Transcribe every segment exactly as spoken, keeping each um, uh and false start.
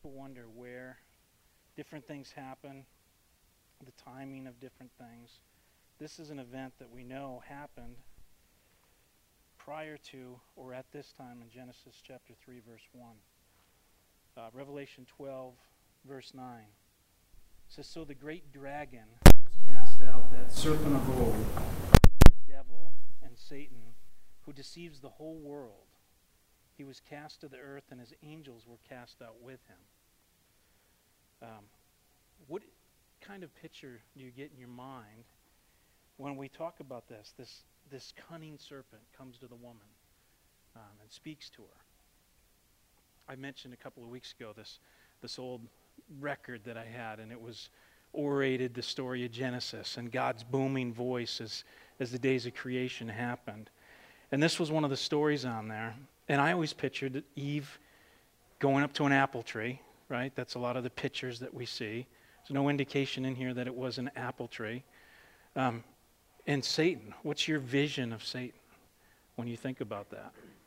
people wonder where different things happen, the timing of different things. This is an event that we know happened prior to or at this time in Genesis chapter three, verse one. Uh, Revelation twelve, verse nine. It says, so the great dragon was cast out, that serpent of old, the devil and Satan, who deceives the whole world. He was cast to the earth, and his angels were cast out with him. Um, what kind of picture do you get in your mind when we talk about this? This, this cunning serpent comes to the woman um, and speaks to her. I mentioned a couple of weeks ago this, this old record that I had, and it was orated the story of Genesis and God's booming voice as, as the days of creation happened. And this was one of the stories on there. And I always pictured Eve going up to an apple tree, right? That's a lot of the pictures that we see. There's no indication in here that it was an apple tree. Um, and Satan, what's your vision of Satan when you think about that?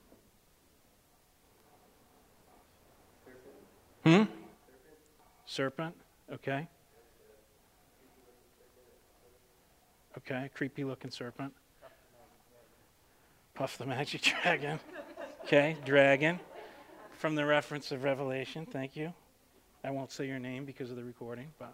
Hmm? Serpent, okay. Okay, creepy looking serpent. Puff the Magic Dragon. Okay, dragon. From the reference of Revelation, thank you. I won't say your name because of the recording, but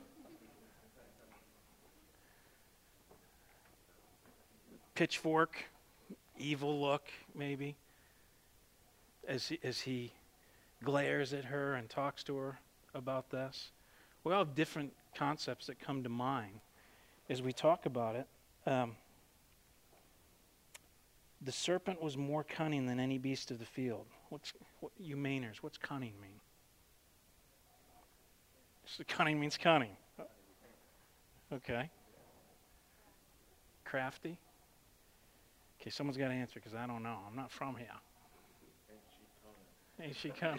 pitchfork, evil look, maybe, as he, as he glares at her and talks to her about this. We all have different concepts that come to mind as we talk about it. Um, the serpent was more cunning than any beast of the field. What's, what, you Mainers, what's cunning mean? So cunning means cunning. Okay. Crafty? Okay, someone's got to answer because I don't know. I'm not from here. Ain't she cunning?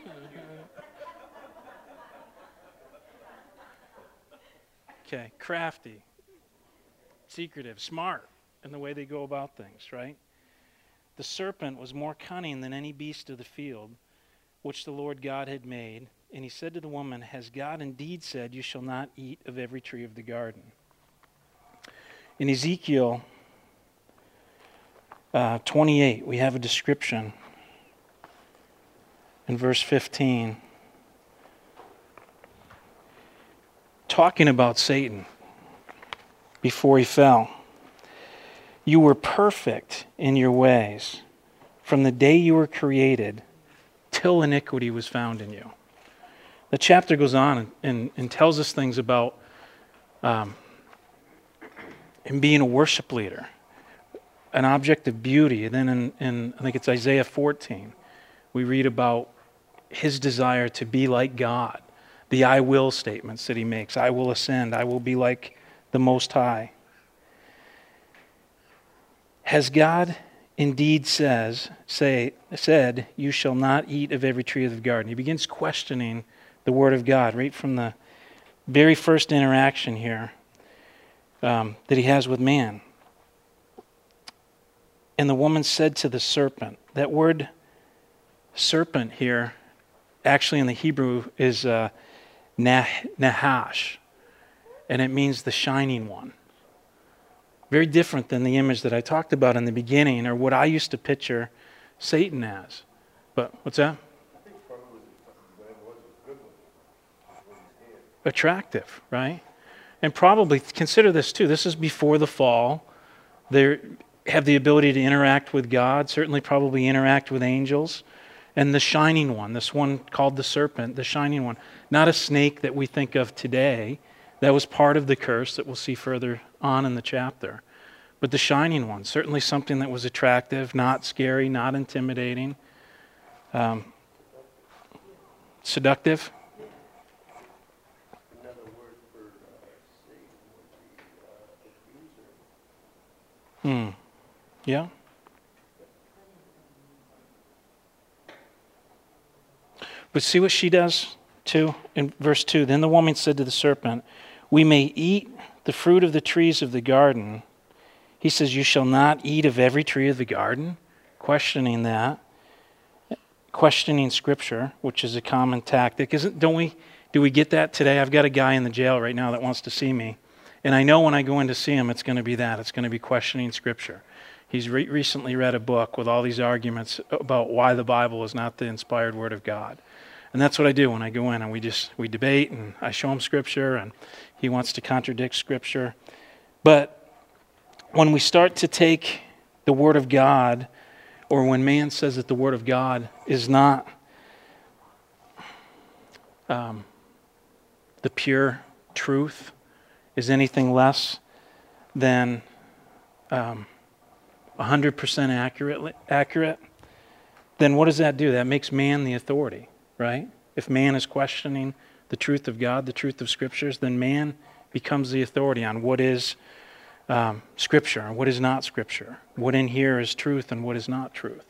Okay, crafty, secretive, smart in the way they go about things, right? The serpent was more cunning than any beast of the field, which the Lord God had made. And he said to the woman, has God indeed said, you shall not eat of every tree of the garden? In Ezekiel uh, twenty-eight, we have a description in verse fifteen, talking about Satan before he fell. You were perfect in your ways from the day you were created till iniquity was found in you. The chapter goes on and, and, and tells us things about um, him being a worship leader, an object of beauty. And then in, in, I think it's Isaiah fourteen, we read about his desire to be like God. The I will statements that he makes. I will ascend. I will be like the Most High. Has God indeed says, say, said, you shall not eat of every tree of the garden? He begins questioning the Word of God right from the very first interaction here um, that he has with man. And the woman said to the serpent, that word serpent here, actually in the Hebrew is uh, nah, nahash, and it means the shining one. Very different than the image that I talked about in the beginning, or what I used to picture Satan as. But what's that? Attractive, right? And probably consider this too. This is before the fall. They have the ability to interact with God, certainly probably interact with angels. And the shining one, this one called the serpent, the shining one, not a snake that we think of today. That was part of the curse that we'll see further on in the chapter. But the shining one, certainly something that was attractive, not scary, not intimidating. Um, seductive. Another word for uh, Satan would be uh, accuser. Hmm. Yeah. But see what she does too in verse two. Then the woman said to the serpent, we may eat the fruit of the trees of the garden. He says, you shall not eat of every tree of the garden. Questioning that. questioning Scripture, which is a common tactic. Isn't, don't we, do we get that today? I've got a guy in the jail right now that wants to see me. And I know when I go in to see him, it's going to be that. It's going to be questioning Scripture. He's re- recently read a book with all these arguments about why the Bible is not the inspired Word of God. And that's what I do when I go in, and we just, we debate, and I show him Scripture, and he wants to contradict Scripture. But when we start to take the Word of God, or when man says that the Word of God is not um, the pure truth, is anything less than um, one hundred percent accurate, accurate, then what does that do? That makes man the authority, right? If man is questioning the truth of God, the truth of Scriptures, then man becomes the authority on what is um, Scripture and what is not Scripture, what in here is truth and what is not truth.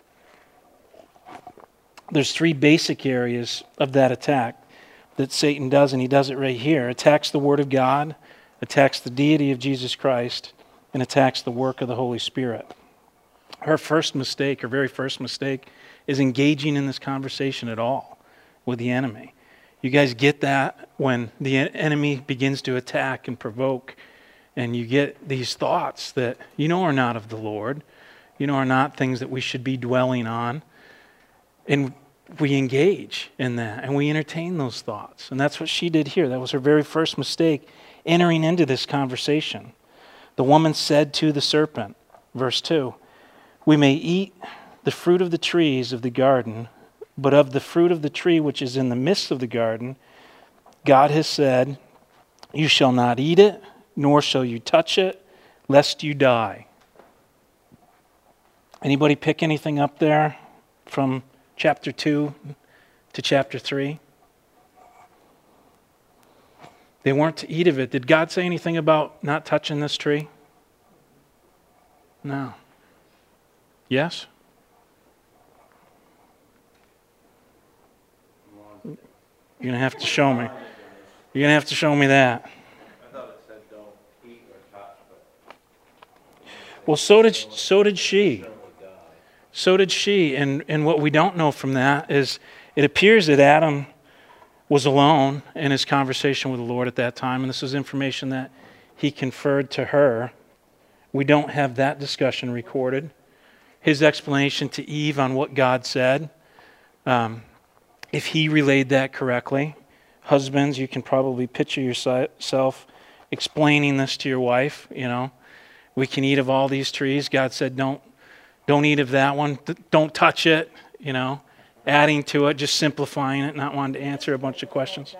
There's three basic areas of that attack that Satan does, and he does it right here. Attacks the Word of God, attacks the deity of Jesus Christ, and attacks the work of the Holy Spirit. Her first mistake, her very first mistake, is engaging in this conversation at all with the enemy. You guys get that when the enemy begins to attack and provoke, and you get these thoughts that you know are not of the Lord, you know are not things that we should be dwelling on, and we engage in that, and we entertain those thoughts. And that's what she did here. That was her very first mistake, entering into this conversation. The woman said to the serpent, verse two, "We may eat the fruit of the trees of the garden, but of the fruit of the tree which is in the midst of the garden, God has said, you shall not eat it, nor shall you touch it, lest you die." Anybody pick anything up there from chapter two to chapter three? They weren't to eat of it. Did God say anything about not touching this tree? No. Yes? You're going to have to show me. You're going to have to show me that. I thought it said don't eat or touch, but Well, so did so did she. So did she. And, and what we don't know from that is it appears that Adam was alone in his conversation with the Lord at that time, and this is information that he conferred to her. We don't have that discussion recorded. His explanation to Eve on what God said, um, if he relayed that correctly. Husbands, you can probably picture yourself explaining this to your wife. You know, we can eat of all these trees. God said, don't, don't eat of that one. Don't touch it. You know, adding to it, just simplifying it, not wanting to answer a bunch of questions.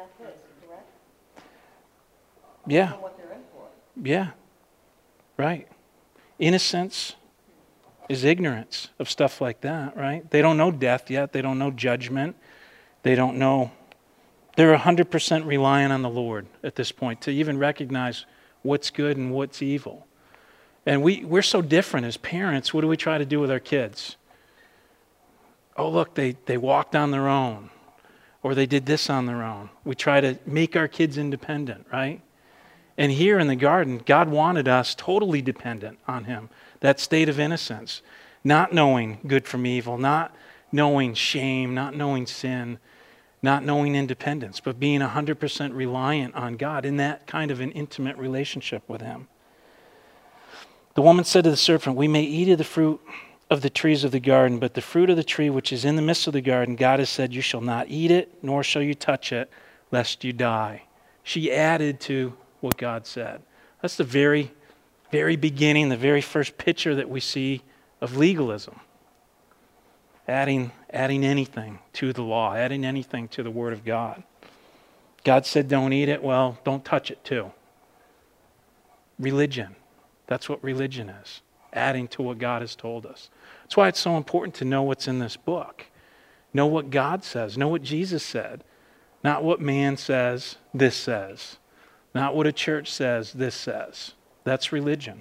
Yeah. Yeah. Right. Innocence is ignorance of stuff like that, right? They don't know death yet. They don't know judgment. They don't know. They're one hundred percent reliant on the Lord at this point to even recognize what's good and what's evil. And we, we're so different as parents. What do we try to do with our kids? Oh, look, they, they walked on their own, or they did this on their own. We try to make our kids independent, right? And here in the garden, God wanted us totally dependent on Him. That state of innocence, not knowing good from evil, not knowing shame, not knowing sin, not knowing independence, but being one hundred percent reliant on God in that kind of an intimate relationship with Him. The woman said to the serpent, "We may eat of the fruit of the trees of the garden, but the fruit of the tree which is in the midst of the garden, God has said, you shall not eat it, nor shall you touch it, lest you die." She added to what God said. That's the very, very beginning, the very first picture that we see of legalism. Adding, adding anything to the law, adding anything to the Word of God. God said don't eat it, well, don't touch it too. Religion. That's what religion is. Adding to what God has told us. That's why it's so important to know what's in this book. Know what God says. Know what Jesus said. Not what man says, this says. Not what a church says, this says. That's religion.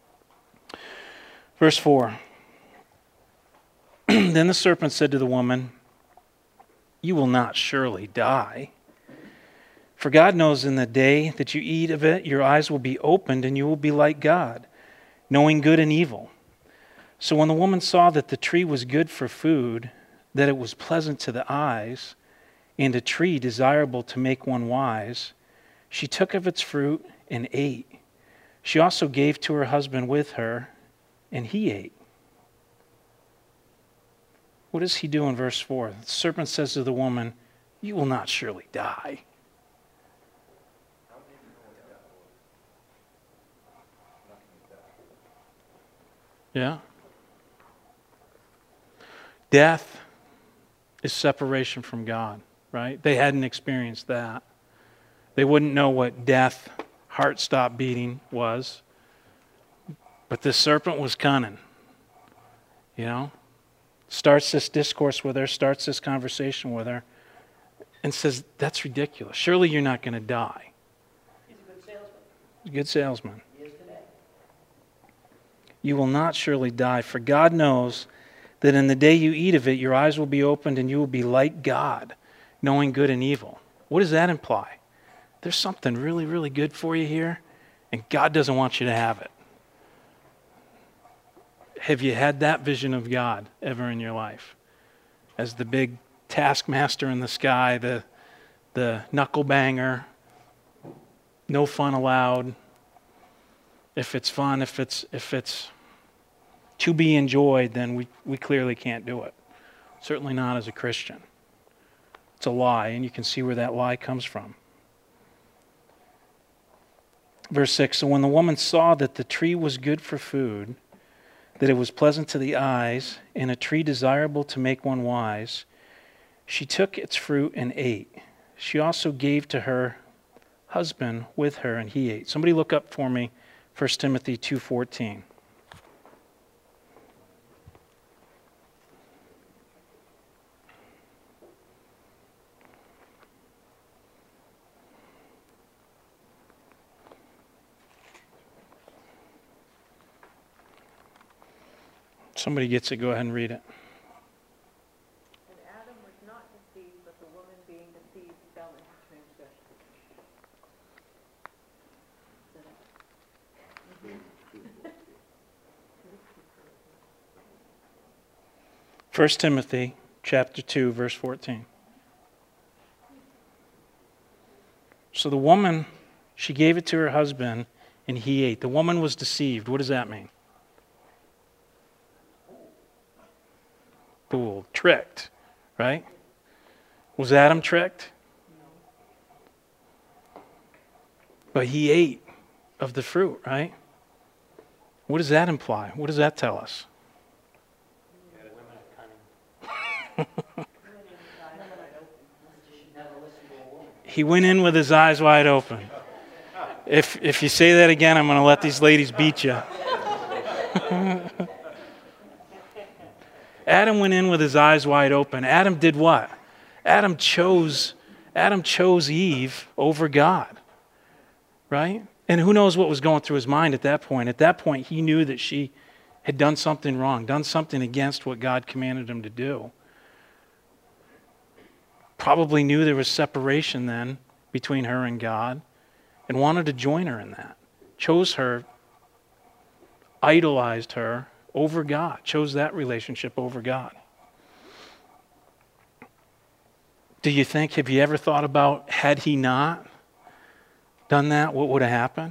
Verse four. Then the serpent said to the woman, "You will not surely die. For God knows in the day that you eat of it, your eyes will be opened and you will be like God, knowing good and evil." So when the woman saw that the tree was good for food, that it was pleasant to the eyes, and a tree desirable to make one wise, she took of its fruit and ate. She also gave to her husband with her, and he ate. What does he do in verse four? The serpent says to the woman, "You will not surely die." Yeah? Death is separation from God, right? They hadn't experienced that. They wouldn't know what death, heart stop beating was. But this serpent was cunning. You know? Starts this discourse with her, starts this conversation with her, and says, that's ridiculous. Surely you're not going to die. He's a good salesman. He's a good salesman. He is today. You will not surely die, for God knows that in the day you eat of it, your eyes will be opened and you will be like God, knowing good and evil. What does that imply? There's something really, really good for you here, and God doesn't want you to have it. Have you had that vision of God ever in your life? As the big taskmaster in the sky, the, the knuckle banger, no fun allowed. If it's fun, if it's if it's to be enjoyed, then we, we clearly can't do it. Certainly not as a Christian. It's a lie, and you can see where that lie comes from. Verse six, so when the woman saw that the tree was good for food, that it was pleasant to the eyes, and a tree desirable to make one wise, she took its fruit and ate. She also gave to her husband with her, and he ate. Somebody look up for me First Timothy two fourteen. Somebody gets it, go ahead and read it. And Adam was not deceived, but the woman being deceived fell into transgression. First Timothy chapter two, verse fourteen. So the woman, she gave it to her husband, and he ate. The woman was deceived. What does that mean? Fooled, tricked, right? Was Adam tricked? But he ate of the fruit, right? What does that imply? What does that tell us? He went in with his eyes wide open. If if you say that again, I'm going to let these ladies beat you. Adam went in with his eyes wide open. Adam did what? Adam chose, Adam chose Eve over God, right? And who knows what was going through his mind at that point. At that point, he knew that she had done something wrong, done something against what God commanded him to do. Probably knew there was separation then between her and God and wanted to join her in that. Chose her, idolized her over God, chose that relationship over God. Do you think, have you ever thought about, had he not done that, what would have happened?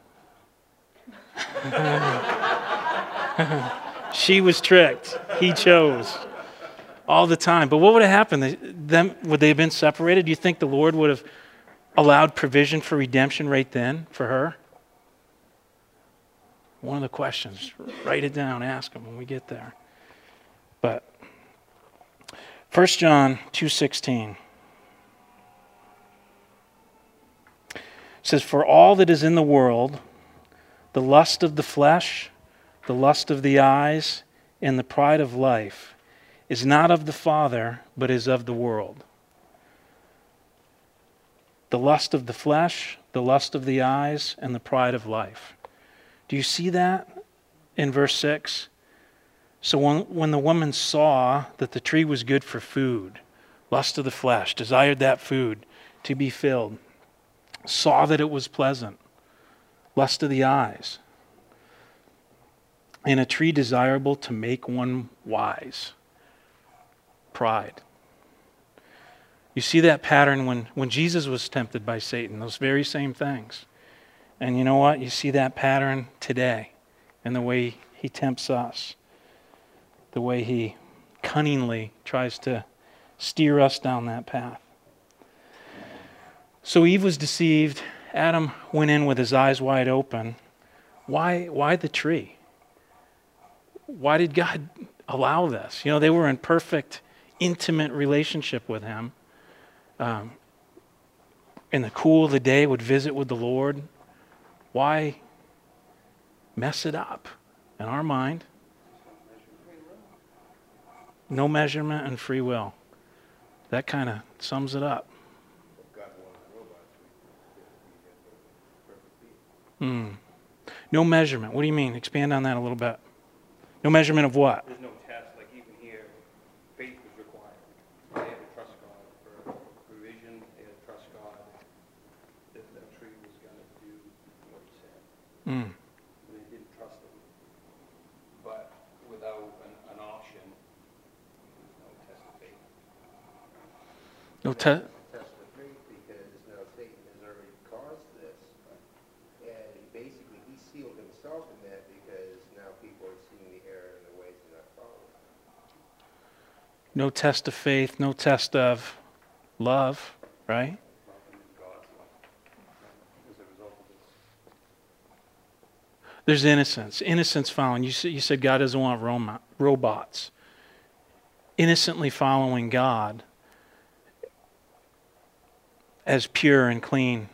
She was tricked. He chose. All the time. But what would have happened? Them, would they have been separated? Do you think the Lord would have allowed provision for redemption right then for her? One of the questions. Write it down. Ask them when we get there. But First John two sixteen says, for all that is in the world, the lust of the flesh, the lust of the eyes, and the pride of life, is not of the Father, but is of the world. The lust of the flesh, the lust of the eyes, and the pride of life. Do you see that in verse six? So when, when the woman saw that the tree was good for food, lust of the flesh, desired that food to be filled, saw that it was pleasant, lust of the eyes, and a tree desirable to make one wise. Pride. You see that pattern when, when Jesus was tempted by Satan, those very same things. And you know what? You see that pattern today in the way he tempts us, the way he cunningly tries to steer us down that path. So Eve was deceived. Adam went in with his eyes wide open. Why, why the tree? Why did God allow this? You know, they were in perfect, intimate relationship with him. Um, in the cool of the day, would visit with the Lord. Why mess it up in our mind? No measurement and free will. That kind of sums it up. Mm. No measurement. What do you mean? Expand on that a little bit. No measurement of what? There's no test. Like even here, faith was required. They had to trust God for provision. They had to trust God that that tree was going to do what he said. Mm. They didn't trust him. But without an, an option, there's no test of faith. No test. Test of faith, because now Satan has already caused this. And he basically, he sealed himself in that because now people are seeing the error in the ways they're not following. No test of faith. No test of love. Right? Nothing is God's love as a result of this. There's innocence. Innocence following. You said, you said God doesn't want rom- robots. Innocently following God as pure and clean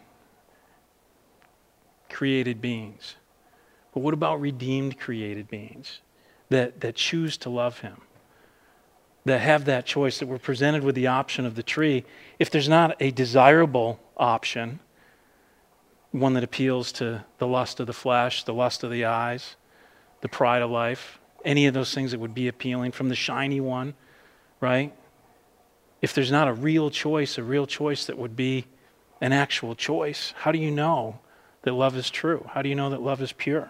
created beings. But what about redeemed created beings that, that choose to love him? That have that choice, that we're presented with the option of the tree. If there's not a desirable option, one that appeals to the lust of the flesh, the lust of the eyes, the pride of life, any of those things that would be appealing from the shiny one, right? If there's not a real choice, a real choice that would be an actual choice, how do you know that love is true? How do you know that love is pure?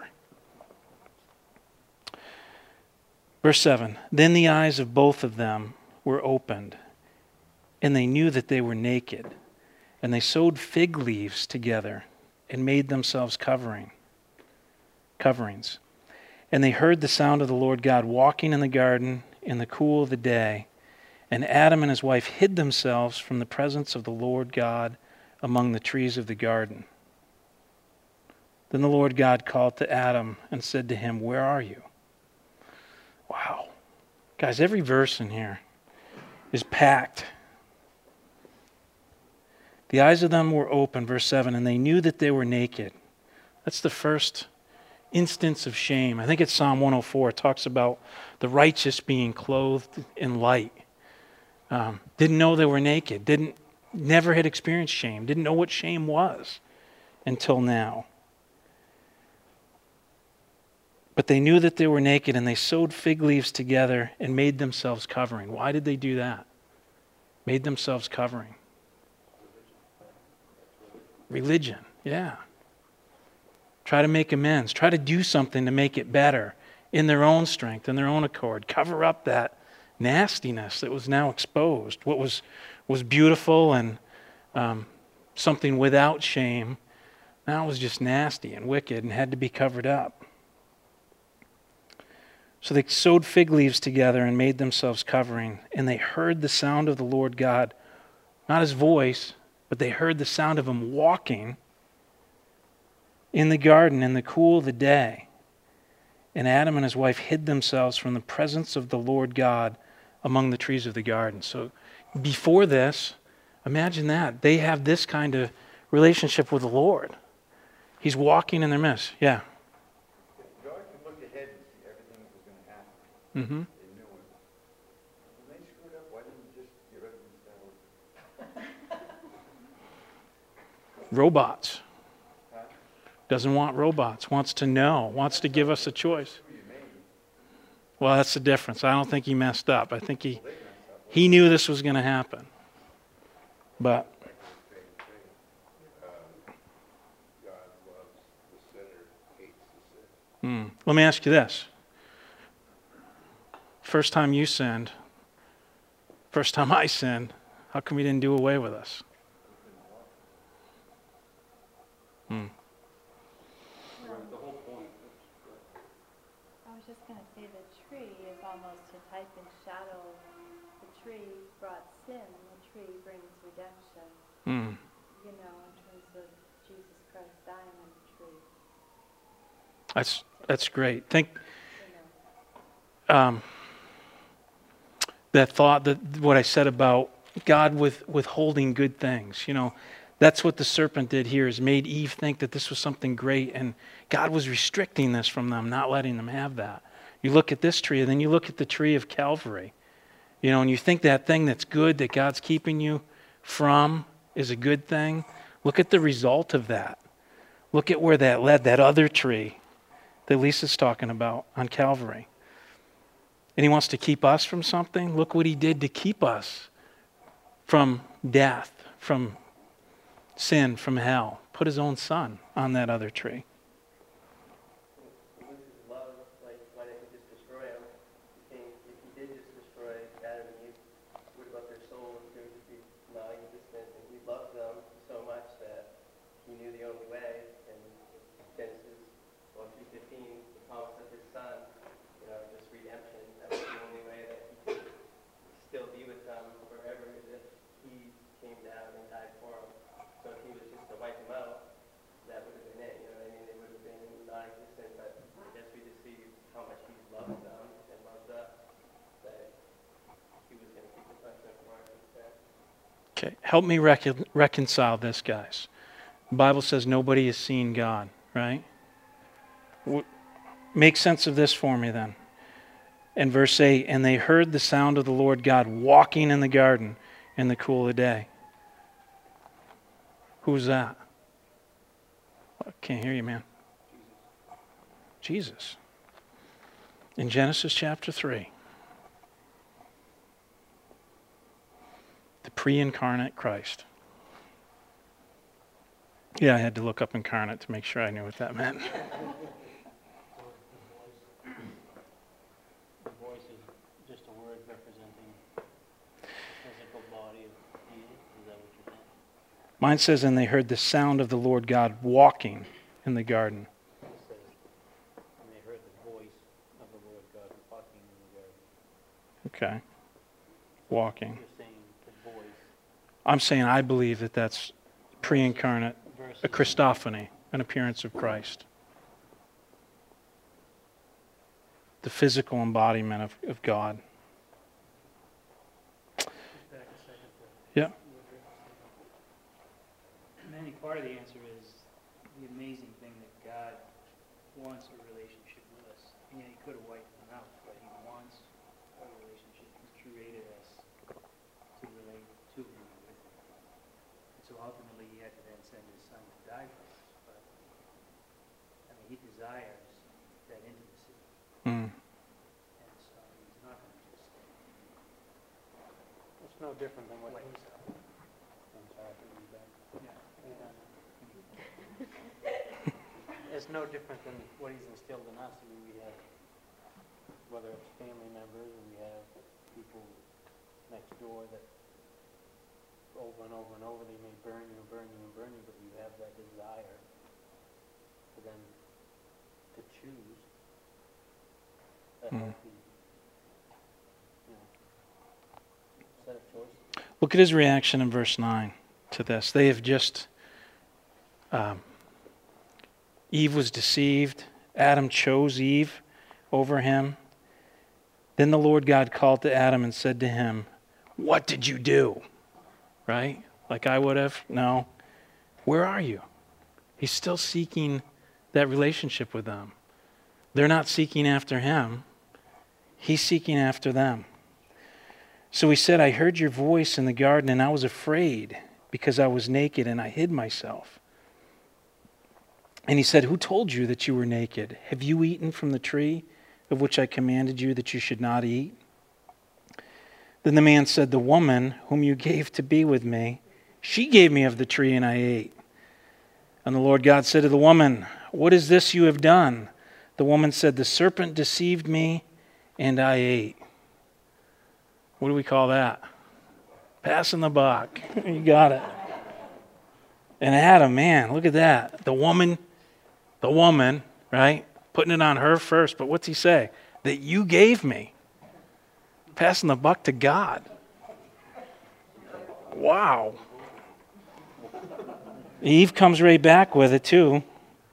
Verse seven, then the eyes of both of them were opened, and they knew that they were naked, and they sewed fig leaves together and made themselves covering, coverings. And they heard the sound of the Lord God walking in the garden in the cool of the day, and Adam and his wife hid themselves from the presence of the Lord God among the trees of the garden. Then the Lord God called to Adam and said to him, where are you? Wow. Guys, every verse in here is packed. The eyes of them were open, verse seven, and they knew that they were naked. That's the first instance of shame. I think it's Psalm one oh four. It talks about the righteous being clothed in light. Um, didn't know they were naked. Didn't, never had experienced shame. Didn't know what shame was until now. But they knew that they were naked, and they sewed fig leaves together and made themselves covering. Why did they do that? Made themselves covering. Religion, yeah. Try to make amends. Try to do something to make it better in their own strength, in their own accord. Cover up that nastiness that was now exposed. What was, was beautiful and um, something without shame now was just nasty and wicked and had to be covered up. So they sewed fig leaves together and made themselves covering, and they heard the sound of the Lord God, not his voice, but they heard the sound of him walking in the garden in the cool of the day. And Adam and his wife hid themselves from the presence of the Lord God among the trees of the garden. So before this, imagine that. They have this kind of relationship with the Lord. He's walking in their midst. Yeah. God could look ahead and see everything that was going to happen. Mm-hmm. They knew it. When they screwed up, why didn't you just get rid of them instead? Robots. Doesn't want robots. Wants to know. Wants to give us a choice. Well, that's the difference. I don't think he messed up. I think he he knew this was going to happen. But hmm, let me ask you this. First time you sinned, First time I sinned. How come he didn't do away with us? Hmm. The whole point. I was just going to say the tree is almost a type and shadow. The tree brought sin, the tree brings redemption. Hmm. You know, in terms of Jesus Christ dying on the tree. That's that's great. Think You know. um, that thought that what I said about God with withholding good things. You know, that's what the serpent did here, is made Eve think that this was something great, and God was restricting this from them, not letting them have that. You look at this tree, and then you look at the tree of Calvary. You know, and you think that thing that's good that God's keeping you from is a good thing. Look at the result of that. Look at where that led, that other tree that Lisa's talking about on Calvary. And he wants to keep us from something. Look what he did to keep us from death, from sin, from hell. Put his own son on that other tree. This is love, like, why didn't he just destroy them? You think if he did just destroy Adam and Eve, what about their souls? They would just be non-existent, and he loved them so much that he knew the only way. And Genesis one two fifteen, the promise of his son, you know, this redemption, that was the only way that he could still be with them forever, is if he came down and died for them. So if he was just to wipe them out, that would have been it, you know what I mean? They would have been non-existent, but I guess we just see how much he loved them and loved us, that he was going to keep the punishment for us instead. Okay, help me recon- reconcile this, guys. The Bible says nobody has seen God, right? W- make sense of this for me then. In verse eight, and they heard the sound of the Lord God walking in the garden in the cool of the day. Who's that? I can't hear you, man. Jesus. In Genesis chapter three. The pre-incarnate Christ. Yeah, I had to look up incarnate to make sure I knew what that meant. The voice is just a word representing the physical body of Jesus. Is that what you're saying? Mine says, and they heard the sound of the Lord God walking in the garden. It says, and they heard the voice of the Lord God walking in the garden. Okay. Walking. You're saying the voice I'm saying I believe that that's pre-incarnate, versus a Christophany, an appearance of Christ. The physical embodiment of, of God. Back a second. Yeah. And I think part of the answer is the amazing thing that God wants a relationship with us. And yeah, he could have wiped them out, but he wants a relationship. He's created us to relate to him and with him. And so ultimately he had to then send his son to die for us. But I mean, he desires that intimacy. Mm. And so he's not going to just it's no different than what wipe he us out. I'm sorry for you, Ben. Yeah. It's no different than what he's instilled in us. I mean, we have, whether it's family members, or we have people next door that over and over and over, they may burn you and burn you and burn you, but you have that desire for them to choose a Mhm. healthy, you know, set of choices. Look at his reaction in verse nine to this. They have just, um, Eve was deceived. Adam chose Eve over him. Then the Lord God called to Adam and said to him, what did you do? Right? Like I would have? No. Where are you? He's still seeking that relationship with them. They're not seeking after him. He's seeking after them. So he said, I heard your voice in the garden and I was afraid because I was naked and I hid myself. And he said, who told you that you were naked? Have you eaten from the tree of which I commanded you that you should not eat? Then the man said, the woman whom you gave to be with me, she gave me of the tree and I ate. And the Lord God said to the woman, what is this you have done? The woman said, the serpent deceived me and I ate. What do we call that? Passing the buck. You got it. And Adam, man, look at that. The woman, the woman, right? Putting it on her first. But what's he say? That you gave me. Passing the buck to God. Wow. Eve comes right back with it too.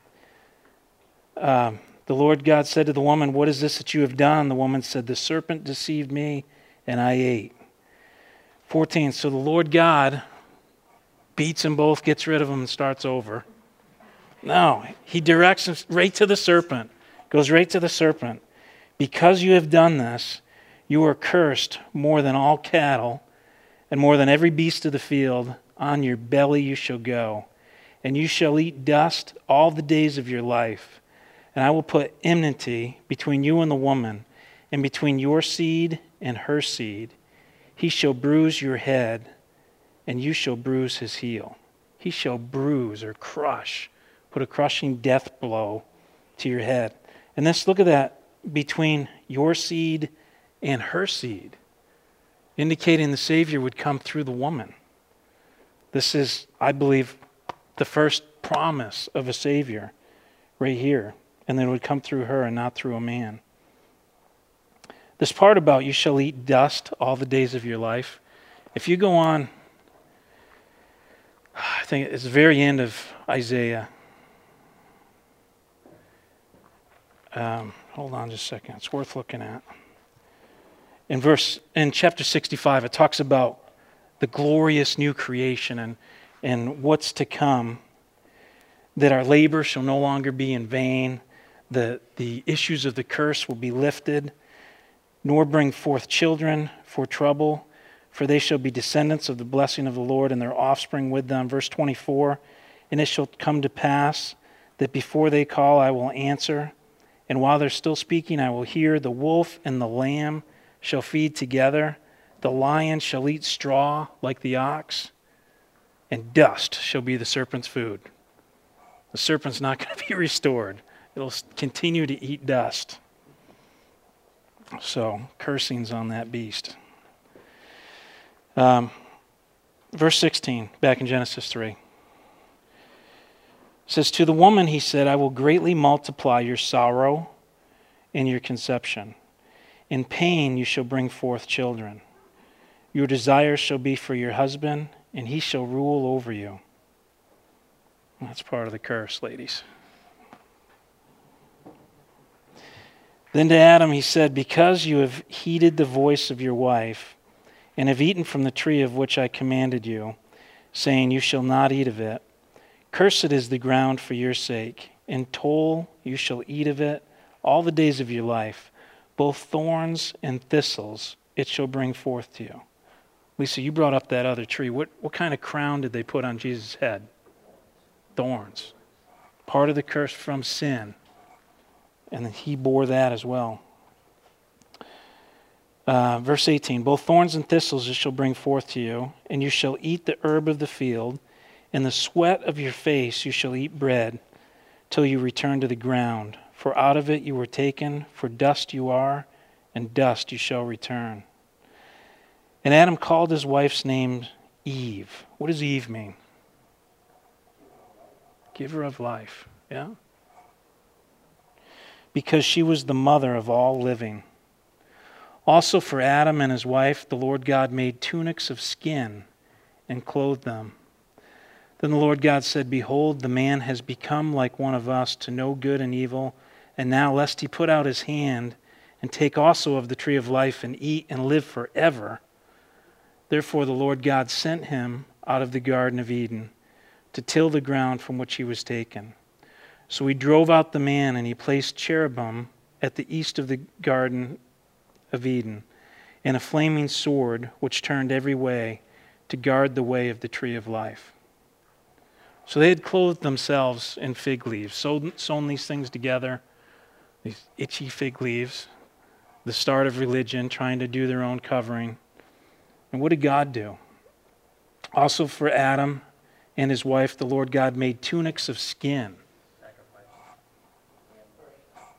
Um, the Lord God said to the woman, "What is this that you have done?" The woman said, "The serpent deceived me, and I ate." fourteen, so the Lord God beats them both, gets rid of them, and starts over. No, he directs them right to the serpent. Goes right to the serpent. "Because you have done this, you are cursed more than all cattle, and more than every beast of the field. On your belly you shall go, and you shall eat dust all the days of your life. And I will put enmity between you and the woman, and between your seed and her seed. He shall bruise your head, and you shall bruise his heel." He shall bruise or crush, put a crushing death blow to your head. And this, look at that, between your seed and her seed, indicating the Savior would come through the woman. This is, I believe, the first promise of a Savior right here. And that it would come through her and not through a man. This part about you shall eat dust all the days of your life. If you go on, I think it's the very end of Isaiah. Um, hold on just a second. It's worth looking at. In verse, in chapter sixty-five, it talks about the glorious new creation and, and what's to come. That our labor shall no longer be in vain. The, the issues of the curse will be lifted, nor bring forth children for trouble, for they shall be descendants of the blessing of the Lord, and their offspring with them. Verse twenty-four, and it shall come to pass that before they call, I will answer, and while they're still speaking, I will hear. The wolf and the lamb shall feed together, the lion shall eat straw like the ox, and dust shall be the serpent's food. The serpent's not going to be restored. It'll continue to eat dust. So, cursings on that beast. Um, verse sixteen, back in Genesis three. It says, "To the woman he said, I will greatly multiply your sorrow and your conception. In pain you shall bring forth children. Your desire shall be for your husband, and he shall rule over you." That's part of the curse, ladies. Then to Adam he said, "Because you have heeded the voice of your wife, and have eaten from the tree of which I commanded you, saying, you shall not eat of it, cursed is the ground for your sake. In toil you shall eat of it all the days of your life. Both thorns and thistles it shall bring forth to you." Lisa, you brought up that other tree. What, what kind of crown did they put on Jesus' head? Thorns. Part of the curse from sin. And he bore that as well. Uh, verse eighteen, "Both thorns and thistles it shall bring forth to you, and you shall eat the herb of the field. In the sweat of your face you shall eat bread, till you return to the ground. For out of it you were taken, for dust you are, and dust you shall return." And Adam called his wife's name Eve. What does Eve mean? Giver of life. Yeah? Because she was the mother of all living. Also for Adam and his wife, the Lord God made tunics of skin and clothed them. Then the Lord God said, "Behold, the man has become like one of us to know good and evil. And now lest he put out his hand and take also of the tree of life and eat and live forever. Therefore the Lord God sent him out of the Garden of Eden to till the ground from which he was taken. So he drove out the man, and he placed cherubim at the east of the Garden of Eden, and a flaming sword which turned every way to guard the way of the tree of life." So they had clothed themselves in fig leaves, sewn, sewn these things together, these itchy fig leaves, the start of religion, trying to do their own covering. And what did God do? Also for Adam and his wife, the Lord God made tunics of skin.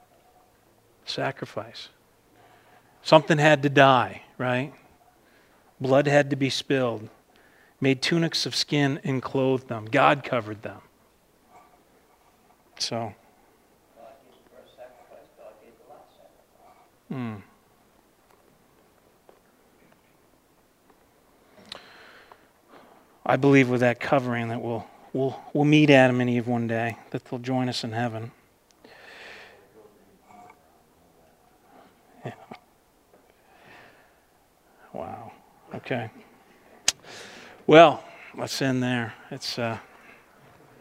Sacrifice. Something had to die, right? Blood had to be spilled. Made tunics of skin and clothed them. God covered them. So. God gave the first sacrifice, God gave the last sacrifice. Hmm. I believe with that covering that we'll we'll we'll meet Adam and Eve one day, that they'll join us in heaven. Yeah. Wow. Okay. Well, let's end there. It's uh